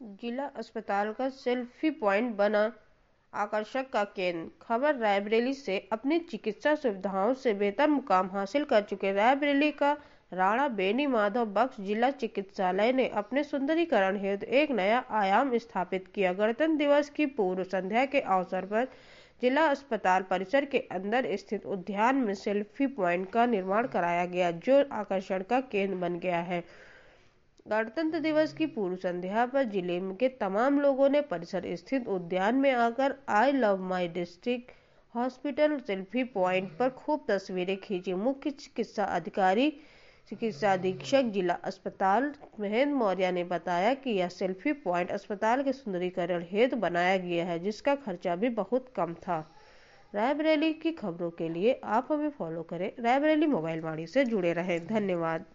जिला अस्पताल का सेल्फी पॉइंट बना आकर्षक का केंद्र। खबर रायबरेली से। अपनी चिकित्सा सुविधाओं से बेहतर मुकाम हासिल कर चुके रायबरेली का राणा बेनी माधव बख्श जिला चिकित्सालय ने अपने सुंदरीकरण हेतु एक नया आयाम स्थापित किया। गणतंत्र दिवस की पूर्व संध्या के अवसर पर जिला अस्पताल परिसर के अंदर स्थित उद्यान में सेल्फी पॉइंट का निर्माण कराया गया, जो आकर्षण का केंद्र बन गया है। गणतंत्र दिवस की पूर्व संध्या पर जिले के तमाम लोगों ने परिसर स्थित उद्यान में आकर I love my district hospital selfie point पर खूब तस्वीरें खींची। मुख्य चिकित्सा अधीक्षक जिला अस्पताल महेंद्र मौर्य ने बताया कि यह सेल्फी पॉइंट अस्पताल के सुंदरीकरण हेतु बनाया गया है, जिसका खर्चा भी बहुत कम था। रायबरेली की खबरों के लिए आप हमें फॉलो करें। रायबरेली मोबाइल वाणी से जुड़े रहें। धन्यवाद।